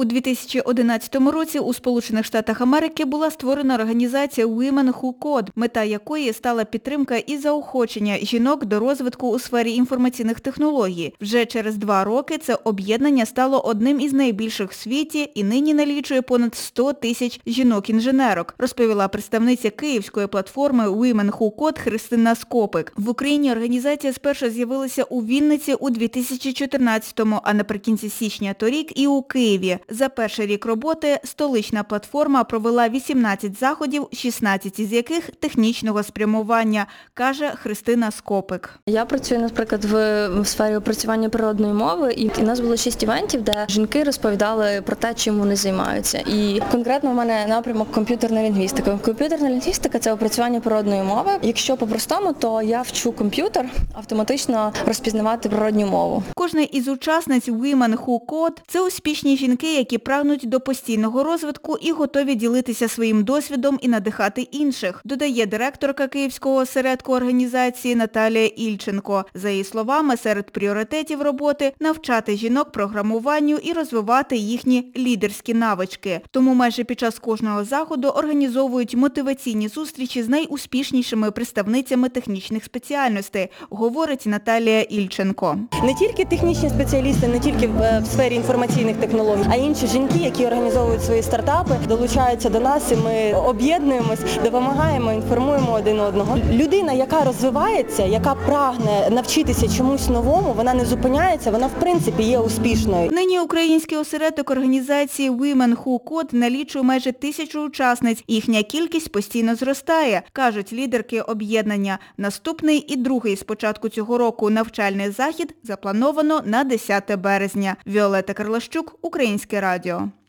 У 2011 році у Сполучених Штатах Америки була створена організація Women Who Code, мета якої стала підтримка і заохочення жінок до розвитку у сфері інформаційних технологій. Вже через 2 роки це об'єднання стало одним із найбільших в світі і нині налічує понад 100 тисяч жінок-інженерок, розповіла представниця київської платформи Women Who Code Христина Скопик. В Україні організація спершу з'явилася у Вінниці у 2014-му, а наприкінці січня торік і у Києві. За перший рік роботи столична платформа провела 18 заходів, 16 із яких технічного спрямування, каже Христина Скопик. Я працюю, наприклад, в сфері опрацювання природної мови, і у нас було 6 івентів, де жінки розповідали про те, чим вони займаються. І конкретно в мене напрямок комп'ютерна лінгвістика. Комп'ютерна лінгвістика – це опрацювання природної мови. Якщо по-простому, то я вчу комп'ютер автоматично розпізнавати природню мову. Кожна із учасниць Women Who Code – це успішні жінки, які прагнуть до постійного розвитку і готові ділитися своїм досвідом і надихати інших, додає директорка Київського осередку організації Наталія Ільченко. За її словами, серед пріоритетів роботи – навчати жінок програмуванню і розвивати їхні лідерські навички. Тому майже під час кожного заходу організовують мотиваційні зустрічі з найуспішнішими представницями технічних спеціальностей, говорить Наталія Ільченко. Не тільки технічні спеціалісти, не тільки в сфері інформаційних технологій, а інші жінки, які організовують свої стартапи, долучаються до нас і ми об'єднуємось, допомагаємо, інформуємо один одного. Людина, яка розвивається, яка прагне навчитися чомусь новому, вона не зупиняється, вона в принципі є успішною. Нині український осередок організації Women Who Code налічує майже 1000 учасниць. Їхня кількість постійно зростає, кажуть лідерки об'єднання. Наступний і другий з початку цього року навчальний захід заплановано на 10 березня. Віолетта Карлащук, Українське радіо.